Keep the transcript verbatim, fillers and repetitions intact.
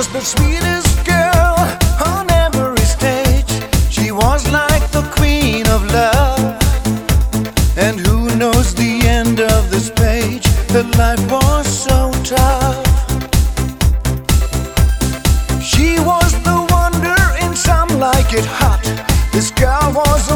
was the sweetest girl on every stage. She was like the queen of love. And who knows the end of this page? Her life was so tough. She was the wonder, and some like it hot. This girl was